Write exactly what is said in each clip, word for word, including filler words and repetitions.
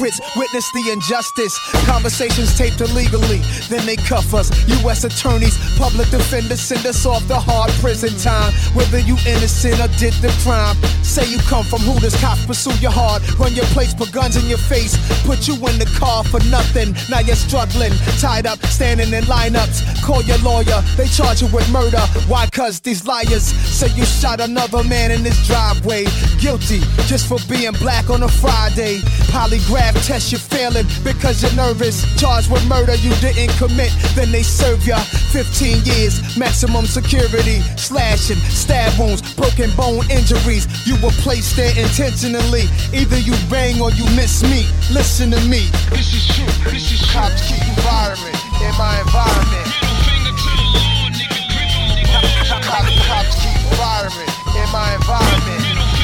hypocrites witness the injustice. Conversations taped illegally, then they cuff us. U S attorneys, public defenders send us off to hard prison time. Whether you innocent or did the crime. Say you come from Hooters, cops pursue your heart. Run your place, put guns in your face. Put you in the car for nothing. Now you're struggling, tied up, standing in lineups. Call your lawyer, they charge you with murder. Why? Cause these liars say you shot another man in his driveway. Guilty just for being black on a Friday. Polygraph test you failing because you're nervous. Charged with murder you didn't commit, then they serve ya fifteen years, maximum security. Slashing, stab wounds, broken bone injuries. You were placed there intentionally. Either you bang or you miss me. Listen to me. This is true. This is true. Cops keep environment in my environment. Cops, cops keep environment in my environment.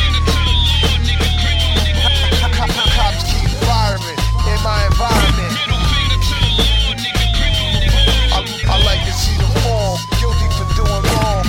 Cops keep environment in my environment. I, I like to see the fall, guilty for doing wrong.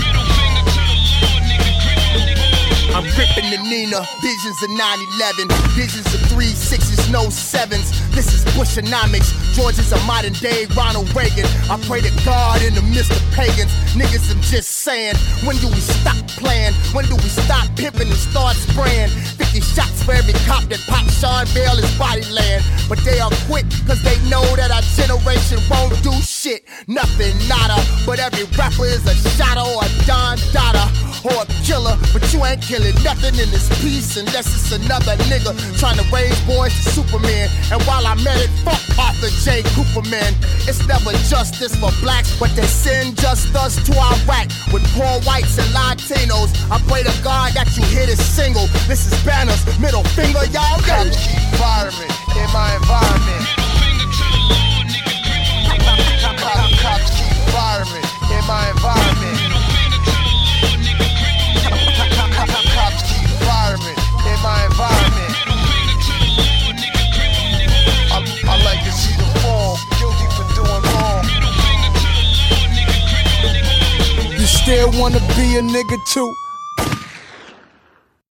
I'm ripping the Nina, visions of nine eleven, visions of three sixes, no sevens. This is Bushonomics, George is a modern day Ronald Reagan. I pray to God in the midst of pagans. Niggas, I'm just saying, when do we stop playing? When do we stop pimping and start spraying? fifty shots for every cop that pops Sean Bell his body land. But they are quick, cause they know that our generation won't do shit. Nothing, nada, but every rapper is a shotter or a Don Dada or a killer. But you ain't killing nothing in this piece unless it's another nigga trying to raise boys to Superman. And while I'm at it, fuck Arthur J. Cooperman. It's never justice for blacks, but they send just us to Iraq with poor whites and Latinos. I pray to God that you hit a single. This is Banners, middle finger, y'all. Cops keep environment in my environment. Cops keep environment in my environment. Cops keep environment in my environment. I, I like to see the fall, guilty for doing wrong. You still wanna be a nigga too?